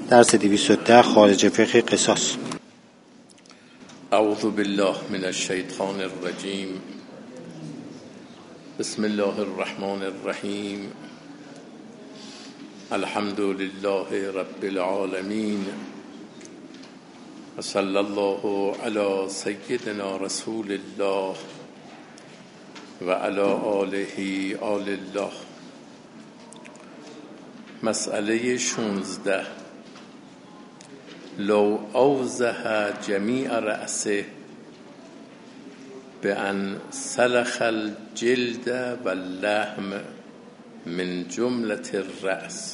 درس 210 خارج فقه قصاص. اعوذ بالله من الشیطان الرجیم. بسم الله الرحمن الرحیم. الحمد لله رب العالمین و صلی الله علی سیدنا رسول الله و علی آله آل الله. مسئله 16. لو اوضح جمیع رأسه بأن سلخ الجلد واللحم من جملة الرأس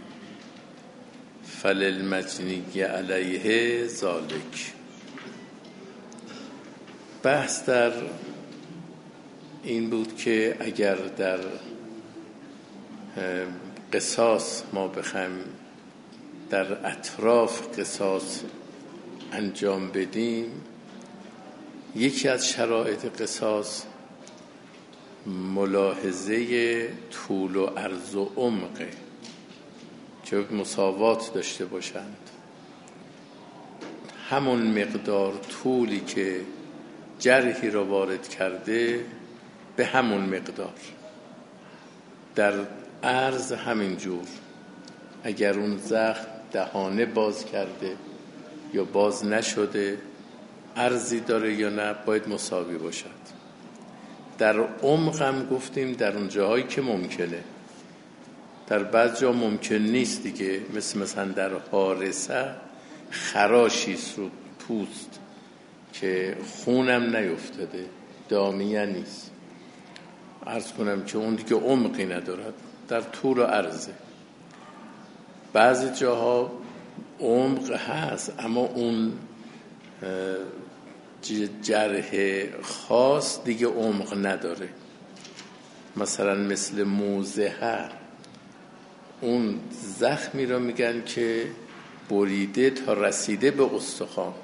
فللمجنی علیه ذلک. بحث در این بود که اگر در قصاص ما بخوایم در اطراف قصاص انجام بدیم، یکی از شرایط قصاص ملاحظه طول و عرض و عمقه که مساوات داشته باشند. همون مقدار طولی که جرحی را وارد کرده به همون مقدار، در عرض همین جور. اگر اون زخم دهانه باز کرده یا باز نشده، عرضی داره یا نه، باید مساوی باشد. در عمق هم گفتیم در اون جاهایی که ممکنه، در بعض جا ممکن نیست دیگه، مثلا در حارسه خراشیست رو پوست که خونم نیفتاده، دامیه نیست، عرض کنم که اون دیگه عمقی ندارد، در طول و عرضه. بعضی جاها عمق هست اما اون جرح خاص دیگه عمق نداره. مثلا مثل موضحه، اون زخمی را میگن که بریده تا رسیده به استخوان،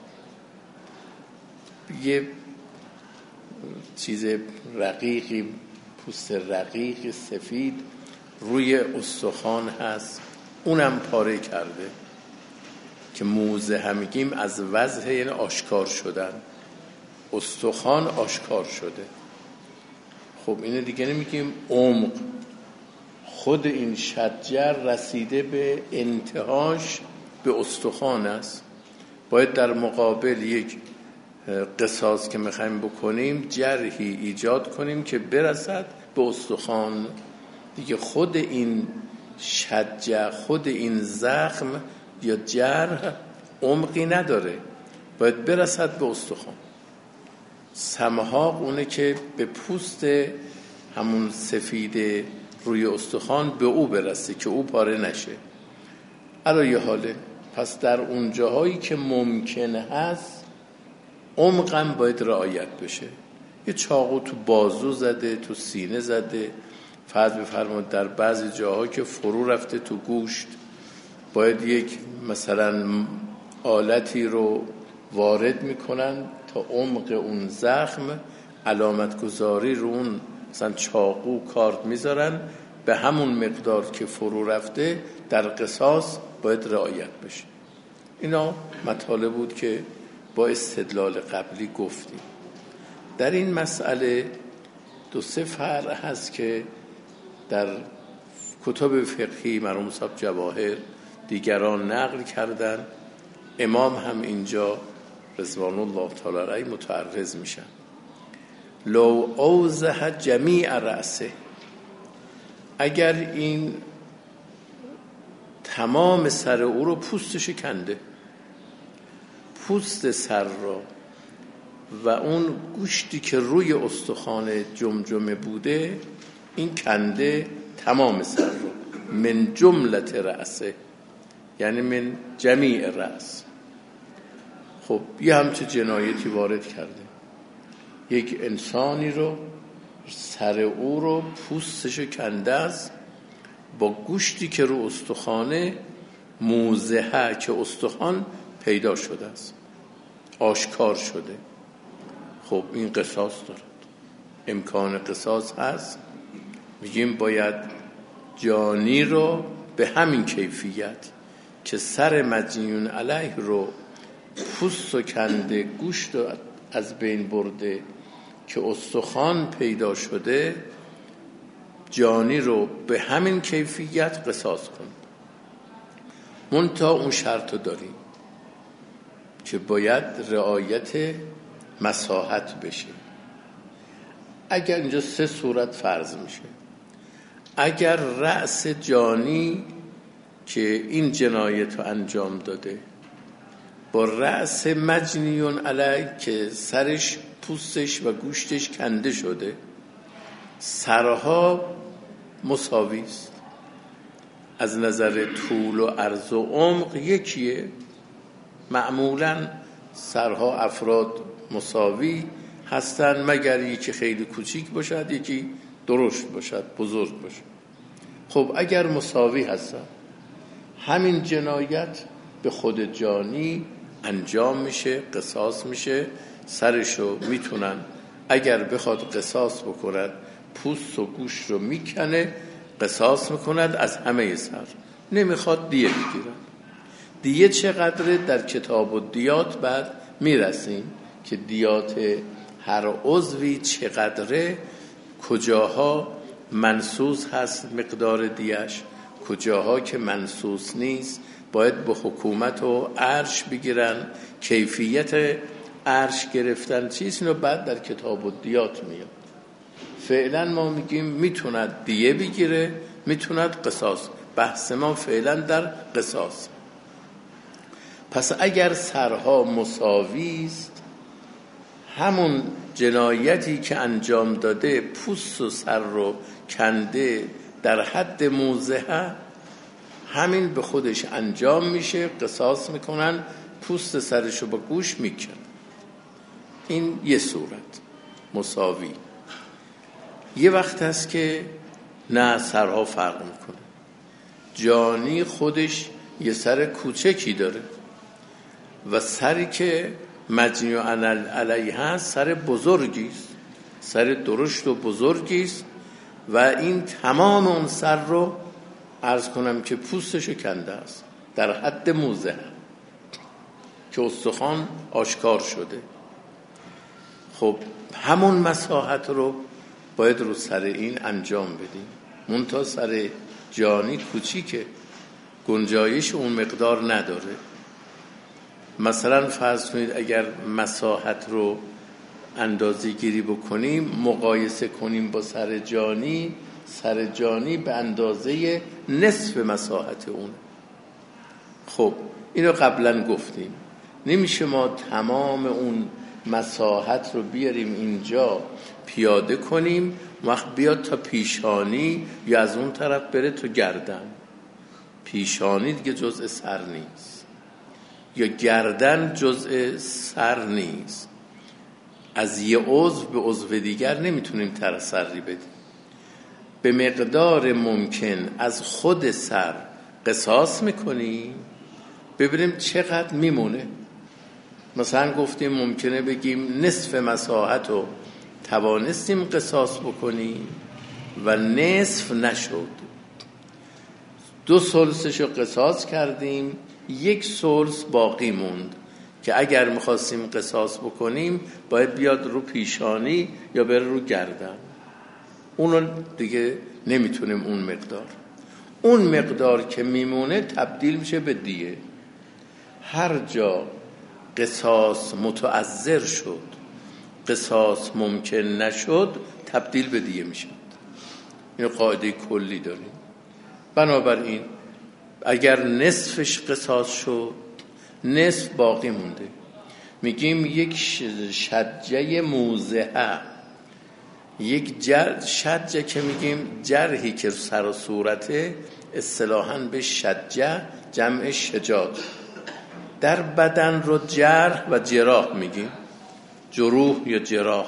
یه چیز رقیقی، پوست رقیق سفید روی استخوان هست، اونم پاره کرده که موضحه میگیم. از وضع یعنی آشکار شدن، استخوان آشکار شده. خب اینه دیگه نمیگیم عمق، خود این شجر رسیده به انتهاش به استخوان است. باید در مقابل یک قصاص که میخوایم بکنیم جرحی ایجاد کنیم که برسد به استخوان دیگه. خود این شجر، خود این زخم یا جرح عمقی نداره، باید برسد به استخوان. سمحاق اونه که به پوست همون سفید روی استخوان به او برسه که او پاره نشه. علی حاله، پس در اون جاهایی که ممکن هست عمقم باید رعایت بشه. یه چاقو تو بازو زده، تو سینه زده، فرض بفرمایید در بعضی جاها که فرو رفته تو گوشت، باید یک مثلا آلتی رو وارد میکنن تا عمق اون زخم، علامت گذاری رو اون مثلا چاقو کارد میذارن به همون مقدار که فرو رفته. در قصاص باید رعایت بشه. اینا مطالب بود که با استدلال قبلی گفتیم. در این مسئله دو سه فرع هست که در کتب فقهی مرحوم صاحب جواهر دیگران نقل کردن، امام هم اینجا رضوان الله تعالی علیه متعرض میشن. لو اوضح جمیع رأسه، اگر این تمام سر او رو پوستش کنده، پوست سر را و اون گوشتی که روی استخوان جمجمه بوده، این کنده تمام سر رو، من جملت رأسه یعنی من جمیع رأس. خب یه همچه جنایتی وارد کرده، یک انسانی رو سر او رو پوستش کنده است با گوشتی که رو استخوانه موضحه که استخوان پیدا شده است، آشکار شده. خب این قصاص دارد، امکان قصاص هست. میگیم باید جانی رو به همین کیفیت که سر مجنیون علیه رو پوست و کنده، گوشت رو از بین برده که استخوان پیدا شده، جانی رو به همین کیفیت قصاص کن. منتها اون شرط رو داریم که باید رعایت مساحت بشه. اگر اینجا 3 صورت فرض میشه. اگر رأس جانی که این جنایت رو انجام داده با رأس مجنیون علیه که سرش، پوستش و گوشتش کنده شده، سرها مساوی است، از نظر طول و عرض و عمق یکیه. معمولاً سرها افراد مساوی هستن، مگر یکی خیلی کوچیک باشد، یکی درشت باشد، بزرگ باشد. خب اگر مساوی هستن، همین جنایت به خود جانی انجام میشه، قصاص میشه. سرشو میتونن اگر بخواد قصاص بکند، پوست و گوشت رو میکنه، قصاص میکند از همه سر. نمیخواد دیه بگیرن. دیه چقدره در کتاب الدیات بعد میرسیم که دیات هر عضوی چقدره، کجاها منصوص هست مقدار دیش، کجاها که منصوص نیست باید به حکومت و عرش بگیرن. کیفیت عرش گرفتن چیز، اینو بعد در کتاب الدیات میاد. فعلا ما میگیم میتوند دیه بگیره، میتوند قصاص. بحث ما فعلا در قصاص. پس اگر سرها مساوی است، همون جنایتی که انجام داده پوست و سر رو کنده در حد موضحه، همین به خودش انجام میشه، قصاص میکنن، پوست سرشو با گوش میکنن. این یه صورت مساوی. یه وقت هست که نه، سرها فرق میکنه. جانی خودش یه سر کوچکی داره و سری که مجنیون علیه هست سر بزرگیست، سر درشت و بزرگیست و این تمام اون سر رو عرض کنم که پوستشو کنده است در حد موزه که استخوان آشکار شده. خب همون مساحت رو باید رو سر این انجام بدیم. منتها سر جانی کوچیکه، گنجایش اون مقدار نداره. مثلا فرض کنید اگر مساحت رو اندازه گیری بکنیم، مقایسه کنیم با سر جانی، سر جانی به اندازه نصف مساحت اون. خب اینو قبلا گفتیم، نمیشه ما تمام اون مساحت رو بیاریم اینجا پیاده کنیم، وقت بیاد تا پیشانی یا از اون طرف بره تو گردن. پیشانی دیگه جزء سر نیست یا گردن جزء سر نیست. از یه عضو به عضو دیگر نمیتونیم تسری بدیم. به مقدار ممکن از خود سر قصاص میکنیم، ببینیم چقدر میمونه. مثلا گفتیم ممکنه بگیم نصف مساحت رو توانستیم قصاص بکنیم و نصف نشد، 2/3 رو قصاص کردیم، 1/3 باقی موند که اگر میخواستیم قصاص بکنیم باید بیاد رو پیشانی یا بره رو گردن. اونو دیگه نمیتونیم اون مقدار که میمونه تبدیل میشه به دیه. هر جا قصاص متعذر شد، قصاص ممکن نشد، تبدیل به دیه میشه. این قاعده کلی داریم. بنابراین اگر نصفش قصاص شد، نصف باقی مونده، میگیم یک شجه موضحه، یک شجه که میگیم جرحی که سر و صورته، اصطلاحاً به شجه جمع شجاع. در بدن رو جرح و جراح میگیم، جروح یا جراح.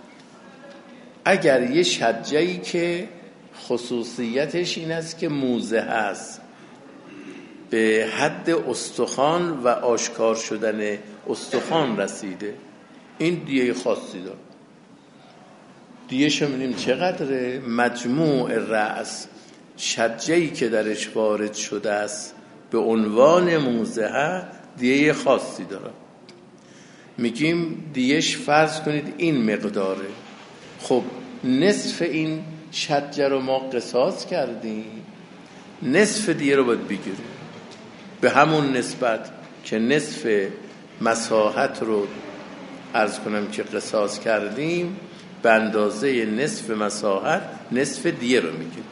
اگر یه شجه‌ای که خصوصیتش این است که موزه است، به حد استخوان و آشکار شدن استخوان رسیده، این دیه خاصی داره. دیه شمیدیم چقدره؟ مجموع رأس، شجه‌ای که درش وارد شده است به عنوان موضحه دیه خاصی داره. میگیم دیش فرض کنید این مقداره. خب نصف این شجر رو ما قصاص کردیم، نصف دیه رو باید بگیریم به همون نسبت که نصف مساحت رو عرض کنم که قصاص کردیم، به اندازه نصف مساحت نصف دیه رو میگیریم.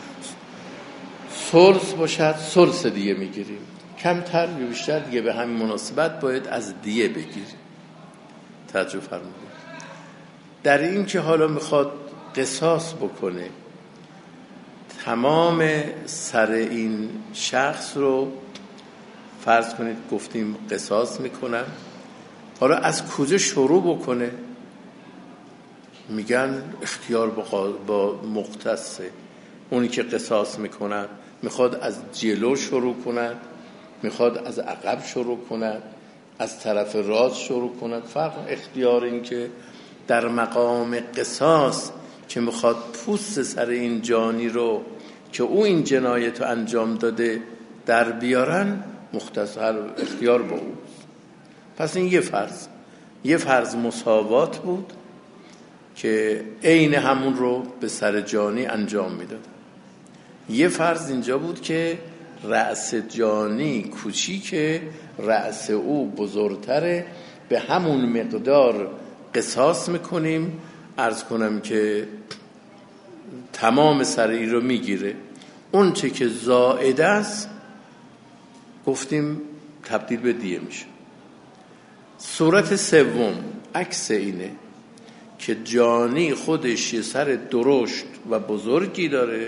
ثلث باشد ثلث دیه میگیریم، کمتر یا بیشتر دیگه به همین مناسبت باید از دیه بگیریم. توجه فرمودید. در این که حالا میخواد قصاص بکنه، تمام سر این شخص رو فرض کنید گفتیم قصاص میکنن، حالا از کجا شروع بکنه؟ میگن اختیار با مختصه. اونی که قصاص میکنن میخواد از جلو شروع کند، میخواد از عقب شروع کند، از طرف راست شروع کند. فرق اختیار این که در مقام قصاص که میخواد پوست سر این جانی رو که او این جنایت رو انجام داده در بیارن، مختصر اختیار با او. پس این یه فرض مساوات بود که عین همون رو به سر جانی انجام میداد. یه فرض اینجا بود که رأس جانی کوچیکه، رأس او بزرگتره، به همون مقدار قصاص میکنیم. عرض کنم که تمام سر این رو میگیره. اون چه که زائده است گفتیم تبدیل به دیه میشه. صورت سوم عکس اینه که جانی خودش یه سر درشت و بزرگی داره،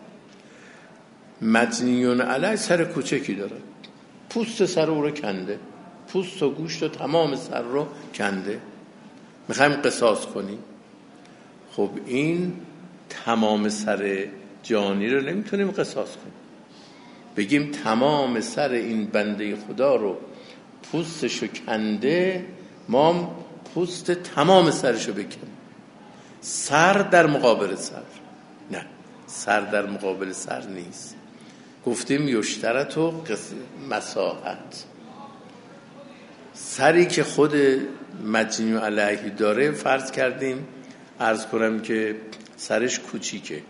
مجنیون علیه سر کوچکی داره، پوست سر او رو کنده، پوست و گوشت و تمام سر رو کنده، میخوایم قصاص کنیم. خب این تمام سر جانی رو نمیتونیم قصاص کنیم، بگیم تمام سر این بنده خدا رو پوستشو کنده، ما پوست تمام سرشو بکنیم. سر در مقابل سر، نه، سر در مقابل سر نیست. گفتیم یشترط و مساحت. سری که خود مجنی علیه داره فرض کردیم، عرض کنم که سرش کوچیکه،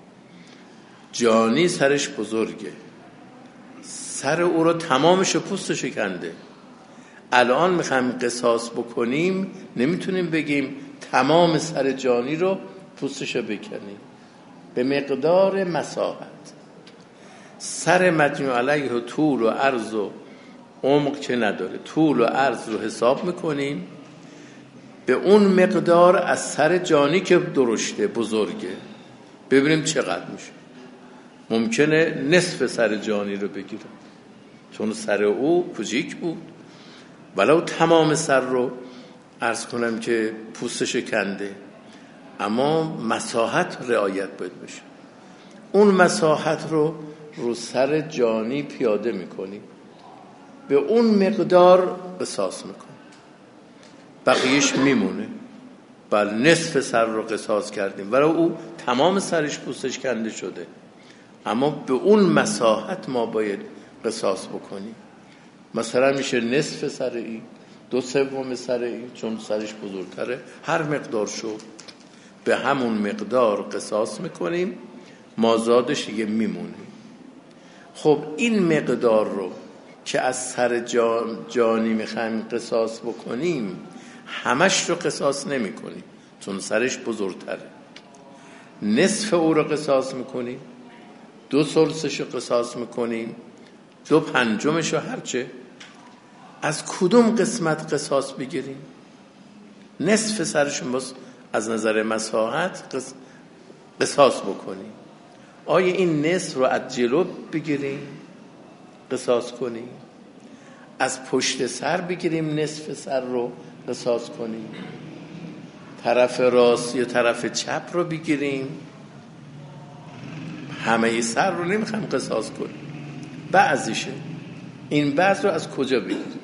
جانی سرش بزرگه، سر او رو تمامش پوستش کنده. الان میخوایم قصاص بکنیم، نمیتونیم بگیم تمام سر جانی رو پوستشو بکنیم، به مقدار مساحت. سر مجنی علیه طول و عرض و عمق که نداره، طول و عرض رو حساب میکنیم، به اون مقدار از سر جانی که درشته بزرگه ببینیم چقدر میشه. ممکنه نصف سر جانی رو بگیرم چون سر او کوچیک بود، ولو تمام سر رو عرض کنم که پوستش کنده، اما مساحت رعایت باید بشه. اون مساحت رو سر جانی پیاده میکنیم، به اون مقدار قصاص میکنیم، بقیهش میمونه. بل نصف سر رو قصاص کردیم ولو او تمام سرش پوستش کنده شده، اما به اون مساحت ما باید قصاص بکنیم. مثلا میشه نصف سر این، 2/3 سر این، چون سرش بزرگتره، هر مقدار شد به همون مقدار قصاص میکنیم، مازادش دیگه میمونه. خب این مقدار رو که از سر جانی میخوایم قصاص بکنیم، همش رو قصاص نمی کنیم چون سرش بزرگتره. نصف او رو قصاص میکنیم، 2/3 رو قصاص میکنیم، 2/5 رو هرچه. از کدوم قسمت قصاص بگیریم؟ نصف سرشون باز از نظر مساحت قصاص بکنیم. آیا این نصف رو از جلو بگیریم قصاص کنیم، از پشت سر بگیریم نصف سر رو قصاص کنیم، طرف راست یا طرف چپ رو بگیریم؟ همه سر رو نمیخوایم قصاص کنیم، بعضیشه. این بعض رو از کجا بگیریم؟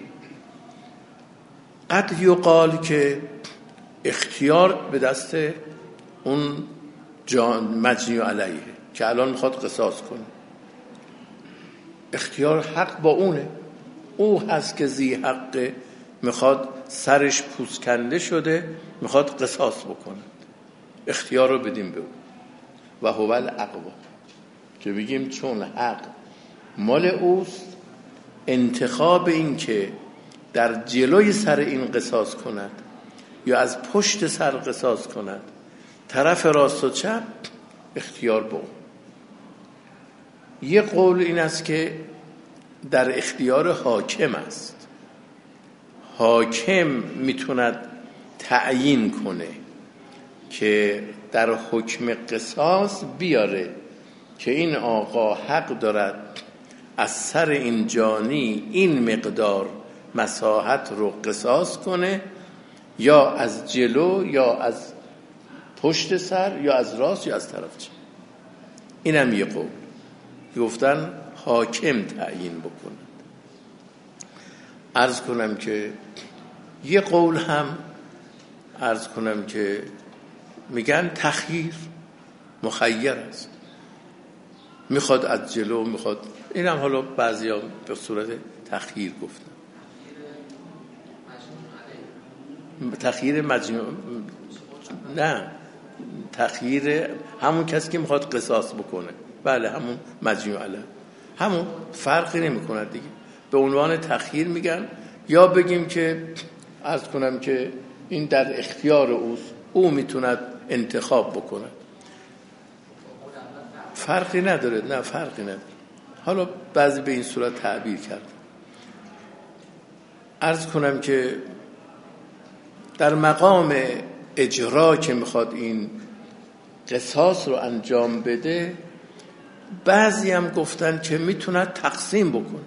قد یقال که اختیار به دست اون مجنی علیه که الان میخواد قصاص کنه. اختیار حق با اونه، او هست که ذی حقه، میخواد سرش پوست کنده شده میخواد قصاص بکنه، اختیار رو بدیم به او. و هو الاقوا، که بگیم چون حق مال اوست، انتخاب این که در جلوی سر این قصاص کند یا از پشت سر قصاص کند، طرف راست و چپ، اختیار با اون. یه قول این است که در اختیار حاکم است، حاکم میتوند تعیین کنه که در حکم قصاص بیاره که این آقا حق دارد از سر این جانی این مقدار مساحت رو قصاص کنه، یا از جلو یا از پشت سر یا از راست یا از طرف چپ. اینم یه قول گفتن حاکم تعیین بکنه. عرض کنم که یه قول هم عرض کنم که میگن تخییر، مخیر است، میخواد از جلو میخواد، اینم حالا بعضیا به صورت تخییر گفتن. تخییر مجموع، نه تخییر همون کسی که میخواد قصاص بکنه، بله همون مجموع علیه، همون فرقی نمی کند دیگه، به عنوان تخییر میگن. یا بگیم که عرض کنم که این در اختیار اوست، او میتوند انتخاب بکنه، فرقی نداره، نه فرقی نداره. حالا بعضی به این صورت تعبیر کرد. عرض کنم که در مقام اجرا که میخواد این قصاص رو انجام بده، بعضی هم گفتن که میتوند تقسیم بکنه،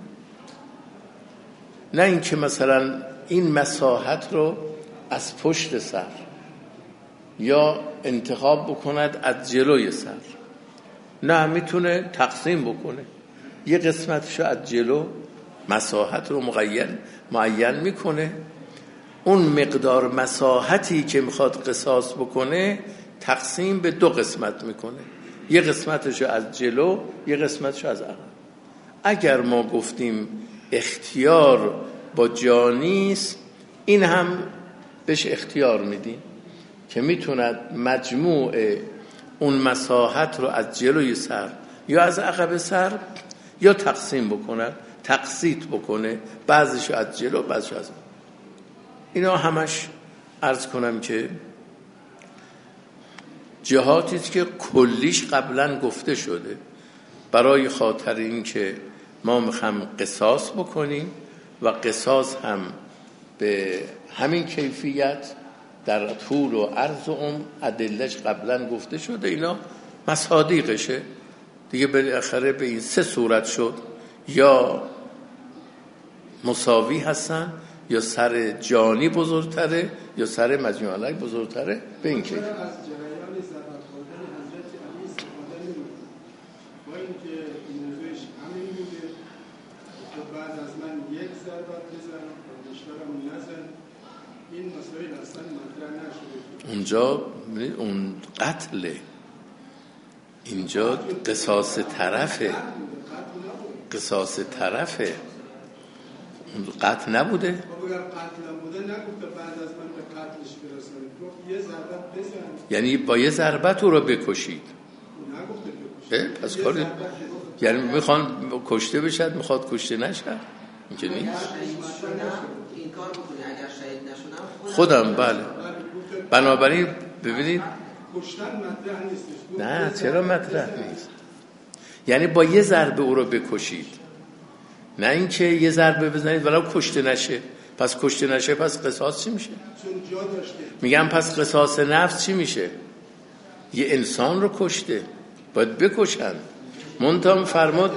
نه اینکه مثلا این مساحت رو از پشت سر یا انتخاب بکند از جلوی سر، نه میتونه تقسیم بکنه، یه قسمتشو از جلو مساحت رو معین میکنه، اون مقدار مساحتی که میخواد قصاص بکنه تقسیم به 2 قسمت میکنه، یه قسمتشو از جلو یه قسمتشو از عقب. اگر ما گفتیم اختیار با جانیست، این هم بهش اختیار میدیم که میتوند مجموع اون مساحت رو از جلوی سر یا از عقب سر یا تقسیم بکنه، تقسیط بکنه، بعضیشو از جلو بعضیشو از عقب. اینا همش عرض کنم که جهاتی است که کلیش قبلا گفته شده، برای خاطر این که ما میخوام قصاص بکنیم و قصاص هم به همین کیفیت در طول و عرض و ادلهش قبلا گفته شده، اینا مصادیقشه دیگه. بالاخره به این 3 صورت شد، یا مساوی هستن، یا سر جانی بزرگتره یا سر مجموع علیه بزرگتره، به این کیفیت. اونجا اون قتله، اینجا قصاص طرفه، قصاص طرفه، اون قتل نبوده. قتل نبوده نگفته بعد از من به قتلش برسانید، گفت یه ضربت بزن، یعنی با یه ضربت او رو بکشید. نگفته بکشید. پس کاری یعنی میخوان کشته بشد، میخواد کشته نشد، این که نیست. این کار بکنی اگر شهید نشدم خودم بله. بنابراین ببینید کشتن مطرح نیستش. نه چرا مطرح نیست؟ یعنی با یه ضربه او رو بکشید، نه اینکه یه ضربه بزنید ولی کشته نشه. پس کشته نشه پس قصاص چی میشه؟ چون جا داشته. میگم پس قصاص نفس چی میشه؟ یه انسان رو کشته، باید بکشن. منتها فرمود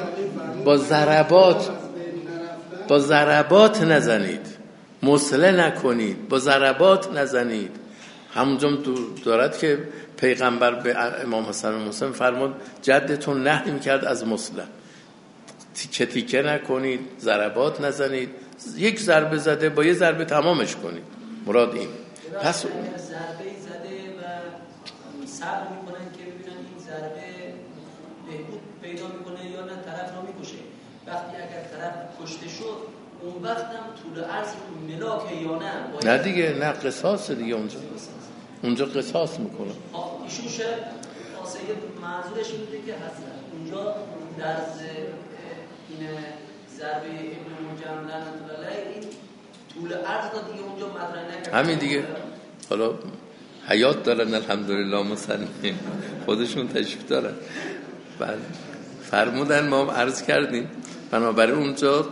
با ضربات نزنید، مسله نکنید، با ضربات نزنید. همونجا دارد که پیغمبر به امام حسن و حسین فرمود جدتون نهی میکرد از مسله، تیکه تیکه نکنید، ضربات نزنید، یک ضربه زده با یه ضربه تمامش کنید، مراد این. پس ضربه زده و صبر میکنن که ببینن این ضربه بهبود پیدا میکنه یا نه طرف رو میکشه. وقتی اگر طرف کشته شد اون وقت هم طول عرض ملاک یا نه؟ نه دیگه، نه قصاص دیگه، اونجا قصاص میکنه. ایشون شاید سید منظورش این بوده که هست اونجا در این ضربه ابن مجمع این طول عرض دا دیگه اونجا مطرح نکرد. همین دیگه. حالا حیات دارن الحمدلله، مسلمین خودشون تشریف دارن. بله فرمودن، ما عرض کردیم بنابراین اونجا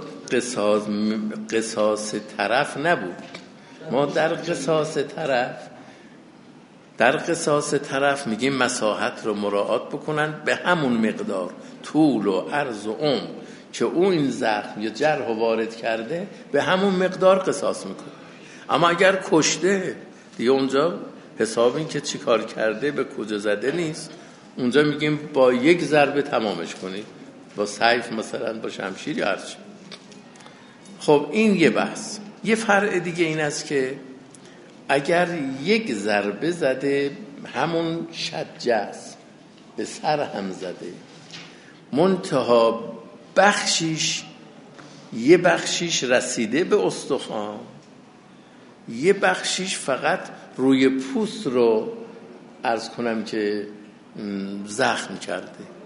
قصاص طرف نبود. ما در قصاص طرف میگیم مساحت رو مراعات بکنن به همون مقدار طول و عرض و عمق که اون این زخم یا جرح وارد کرده، به همون مقدار قصاص میکنه. اما اگر کشته دیگه اونجا حساب این که چی کار کرده به کجا زده نیست. اونجا میگیم با یک ضربه تمامش کنید، با سیف مثلا، با شمشیر یا هرچی. خب این یه بحث. یه فرع دیگه این است که اگر یک ضربه زده، همون شجه است، به سر هم زده، منتها یه بخشیش رسیده به استخوان، یه بخشیش فقط روی پوست رو عرض کنم که زخم کرده.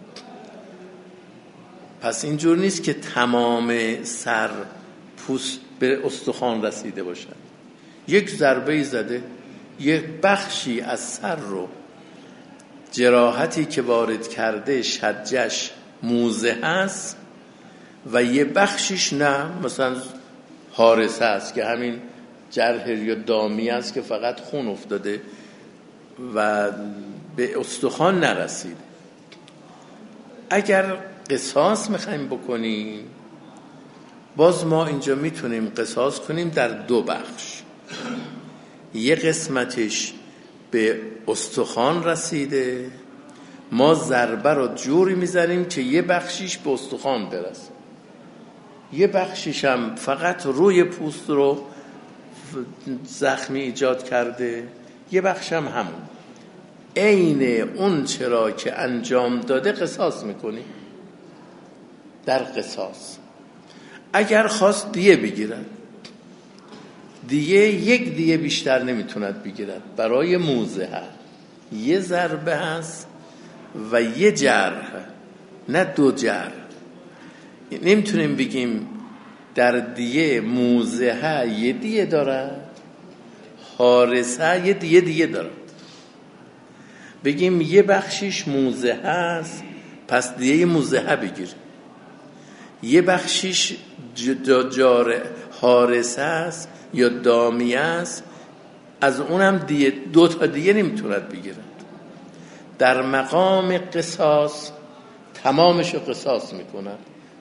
پس اینجور نیست که تمام سر پوست به استخوان رسیده باشد. یک ضربه زده، یک بخشی از سر رو، جراحتی که وارد کرده شجش موزه هست و یه بخشیش نه، مثلا حارسه است که همین جرح یا دامی است که فقط خون افتاده و به استخوان نرسیده. اگر قصاص میخوایم بکنیم، باز ما اینجا میتونیم قصاص کنیم در دو بخش. یه قسمتش به استخوان رسیده، ما ضربه رو جوری میزنیم که یه بخشیش به استخوان برسه، یه بخشیش هم فقط روی پوست رو زخمی ایجاد کرده، یه بخش هم همون. عین اون چرا که انجام داده قصاص میکنی. در قصاص اگر خواست دیه بگیرن، یک دیه بیشتر نمیتوند بگیرد. برای موزه یه ضربه هست و یه جرح، نه دو جرح. نمیتونیم بگیم در دیه موزه یه دیه دارد، حارسه یه دیه دارد. بگیم یه بخشیش موزه هست، پس دیه موزه بگیر. یه بخشیش حارسه است یا دامیه است، از اونم دیه، دو تا دیه نمیتوند بگیرد. در مقام قصاص تمامش رو قصاص میکند.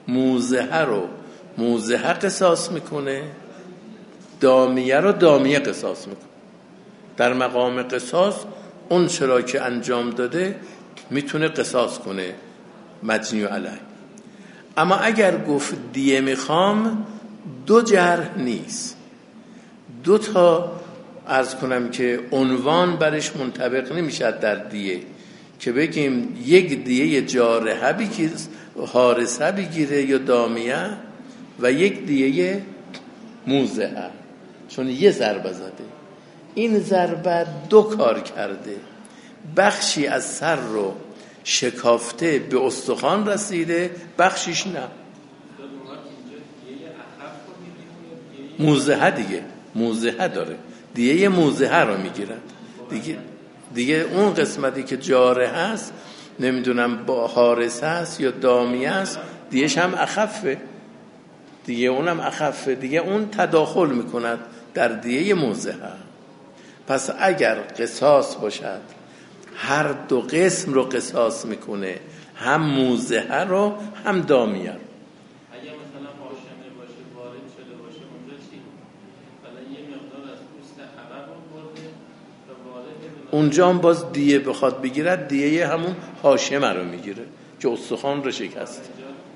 موزه قصاص میکنه، دامیه رو دامیه قصاص میکنه. در مقام قصاص اون چرا که انجام داده میتونه قصاص کنه، مجنی علیه. اما اگر گفت دیه میخوام، دو جرح نیست، دو تا عرض کنم که عنوان برش منطبق نمیشد در دیه، که بگیم یک دیه جارحه بگیر، حارسه بگیره یا دامیه، و یک دیه موزه، چون یه ضربه زده. این ضربه دو کار کرده، بخشی از سر رو شکافته به استخوان رسیده، بخشیش نه. موزه دیگه، موزه داره، دیگه موزه رو میگیرن دیگه اون قسمتی که جاره هست، نمیدونم با حارسه هست یا دامیه هست، دیگهش هم اخفه، دیگه اونم اخفه، دیگه اون تداخل میکند در دیگه موزه. پس اگر قصاص باشد، هر دو قسم رو قصاص میکنه، هم موزه رو هم دامیه رو. اگر مثلا هاشمه باشه، وارد شده باشه، اونجا چی؟ مثلا یه مقدار از پوست عقب رو برده و وارد، اونجا هم باز دیه بخواد بگیرد، دیه همون هاشمه رو میگیره که استخوان رو شکست.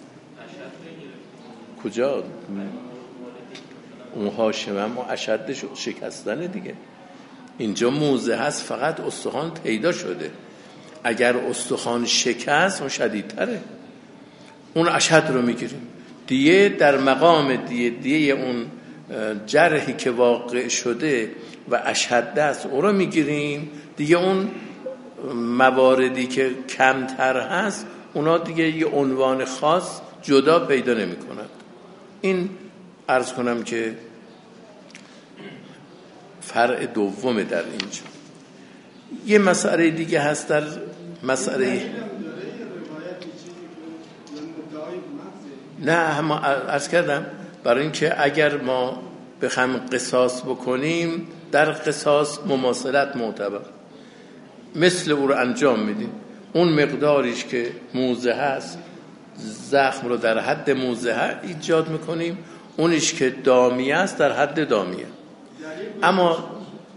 کجا؟ اون هاشمه هم اشدش شکستنه دیگه. اینجا موزه هست، فقط استخوان پیدا شده. اگر استخوان شکست، اون شدیدتره، اون اشد رو میگیریم. دیه در مقام دیه اون جرحی که واقع شده و اشهده است او رو میگیریم. دیگه اون مواردی که کمتر هست اونا دیگه یه عنوان خاص جدا پیدا نمی کنند. این عرض کنم که فرع دوم در اینجا. یه مسئله دیگه هست در مسئله نه هم عرض کردم برای اینکه اگر ما بخوایم قصاص بکنیم در قصاص مماثلت معتبر مثل او رو انجام میدیم. اون مقداریش که موزه هست زخم رو در حد موزه ایجاد میکنیم، اونیش که دامیه است در حد دامیه. اما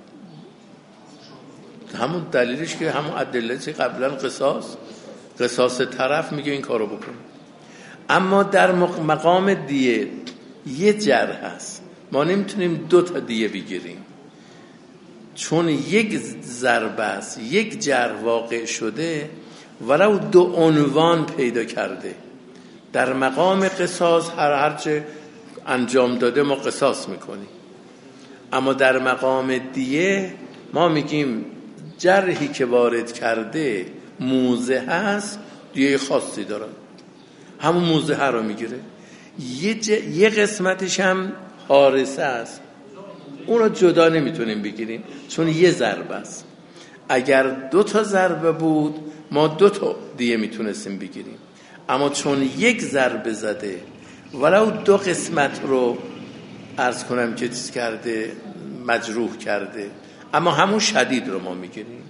همون دلیلش که همون ادله‌ای قبلا قصاص طرف میگه این کارو بکنه. اما در مقام دیه یه جرح هست، ما نمیتونیم 2 تا دیه بگیریم چون یک ضربه است، یک جرح واقع شده ولو 2 عنوان پیدا کرده. در مقام قصاص هرچه انجام داده ما قصاص میکنیم، اما در مقام دیه ما میگیم جرحی که وارد کرده موزه هست دیه خاصی داره، همون موزه ها رو میگیره. یه قسمتش هم حارسه است، اون رو جدا نمیتونیم بگیریم چون یه ضربه است. اگر 2 تا ضربه بود ما 2 تا دیه میتونستیم بگیریم، اما چون یک ضربه زده ولو 2 قسمت رو عرض کنم که چیز کرده مجروح کرده، اما همون شدید رو ما میگیریم.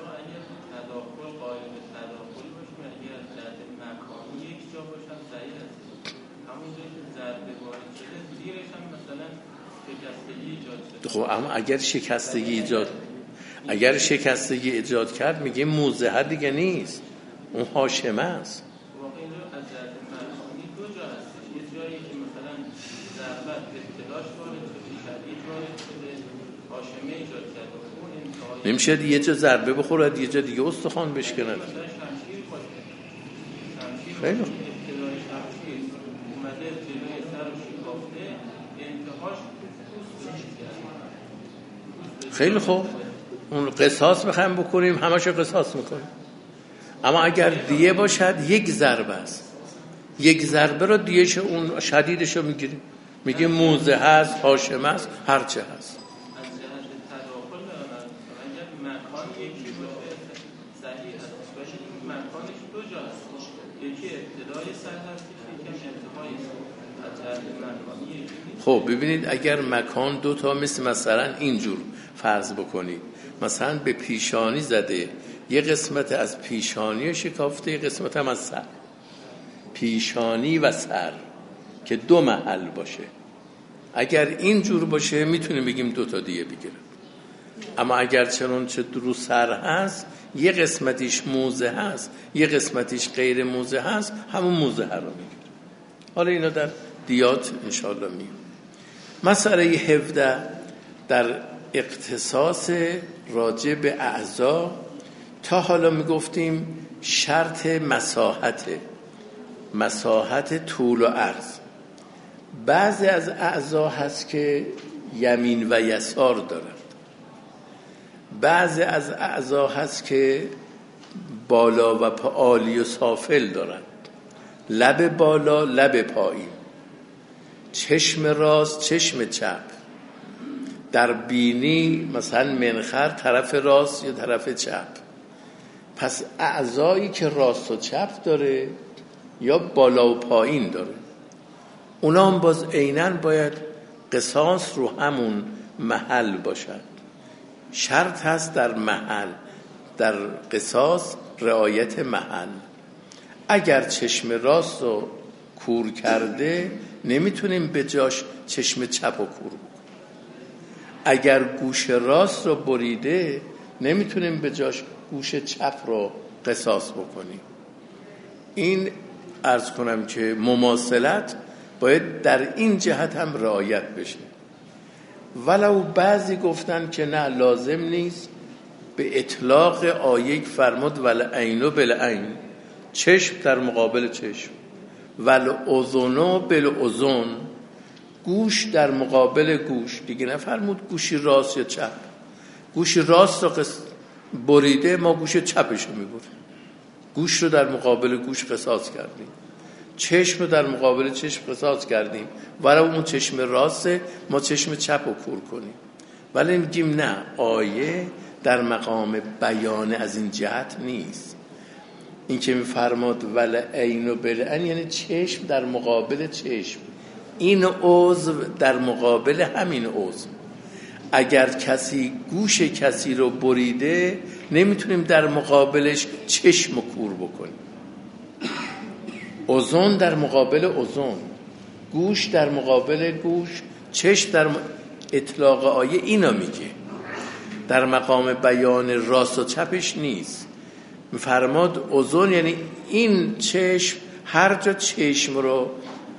خب اما اگر شکستگی ایجاد کرد میگه موزه ها دیگه نیست، اون هاشمه است. نمیشه یه جا ضربه بخوره یه جا دیگه استخوان بشکنه. خیلی خیلی خوب، اون قصاص بخوایم بکنیم همشو قصاص میکنیم. اما اگر دیه باشد یک ضربه است، یک ضربه رو دیهش اون شدیدش رو میگیریم، میگیم موزه هست، هاشمه هست، هرچه هست. خب ببینید اگر مکان 2 تا مثلا اینجور فرض بکنید، مثلا به پیشانی زده، یه قسمت از پیشانی شکافته، یه قسمت هم از سر، پیشانی و سر که 2 محل باشه، اگر اینجور باشه میتونیم بگیم 2 تا دیه بگیره. اما اگر چنانچه رو سر هست یه قسمتیش موزه هست یه قسمتیش غیر موزه هست، همون موزه ها رو میگیره. حالا اینا در دیات انشاءالله میگیم. مسئله 17 در اختصاص راجع به اعضا. تا حالا میگفتیم شرط مساحت طول و عرض. بعضی از اعضا هست که یمین و یسار دارند، بعضی از اعضا هست که بالا و عالی و سافل دارند، لب بالا لب پایین، چشم راست چشم چپ، در بینی مثلا منخر طرف راست یا طرف چپ. پس اعضایی که راست و چپ داره یا بالا و پایین داره اونا هم باز عیناً باید قصاص رو همون محل باشد. شرط هست در محل، در قصاص رعایت محل. اگر چشم راست رو کور کرده نمیتونیم به جاش چشم چپ رو کور بکنیم. اگر گوش راست رو بریده نمیتونیم به جاش گوش چپ رو قصاص بکنیم. این عرض کنم که مماثلت باید در این جهت هم رعایت بشه. ولو بعضی گفتن که نه لازم نیست، به اطلاق آیه فرمود ولعین بالعین، چشم در مقابل چشم، والاذن بالاذن، گوش در مقابل گوش. دیگه نفرمود گوشی راست یا چپ. گوشی راست رو بریده، ما گوش چپش رو میبریم. گوش رو در مقابل گوش قصاص کردیم، چشم رو در مقابل چشم قصاص کردیم. برای اون چشم راسته، ما چشم چپ رو کور کنیم. ولی میگیم نه، آیه در مقام بیان از این جهت نیست. این که میفرماد ول عین و بالعین یعنی چشم در مقابل چشم، این عضو در مقابل همین عضو. اگر کسی گوش کسی رو بریده، نمیتونیم در مقابلش چشم رو کور بکنیم. اذن در مقابل اذن، گوش در مقابل گوش، چشم در اطلاق آیه اینا میگه، در مقام بیان راست و چپش نیست. میفرماد اذن یعنی این چشم، هر جا چشم رو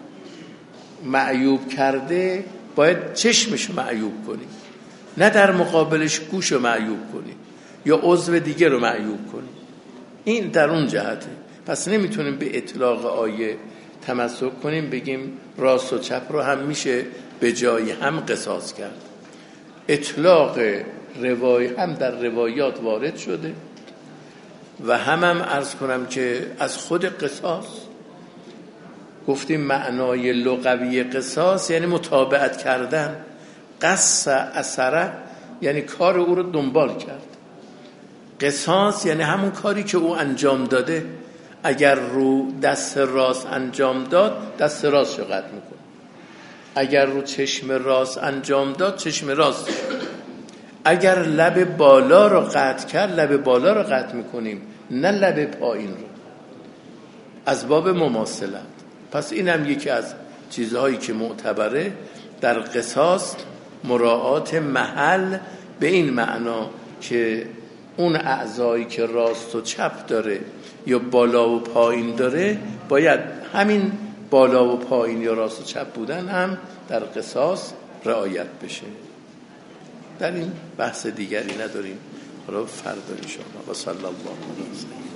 معیوب کرده باید چشمش معیوب کنیم، نه در مقابلش گوش رو معیوب کنیم یا عضو دیگه رو معیوب کنیم. این در اون جهته. پس نمیتونیم به اطلاق آیه تمسک کنیم بگیم راست و چپ رو هم میشه به جای هم قصاص کرد. اطلاق هم در روایات وارد شده و هم عرض کنم که از خود قصاص گفتیم معنای لغوی قصاص یعنی متابعت کردن. قص اثره یعنی کار او رو دنبال کرد. قصاص یعنی همون کاری که او انجام داده. اگر رو دست راست انجام داد، دست راست رو قطع میکنه. اگر رو چشم راست انجام داد، چشم راست رو. اگر لب بالا رو قطع کرد، لب بالا رو قطع میکنیم، نه لب پایین رو، از باب مماثلت. پس این هم یکی از چیزهایی که معتبره در قصاص، مراعات محل به این معنا که اون اعضایی که راست و چپ داره یا بالا و پایین داره، باید همین بالا و پایین یا راست و چپ بودن هم در قصاص رعایت بشه. در این بحث دیگری نداریم، حالا فردا ان شاء الله. و صلی الله علیه و سلم.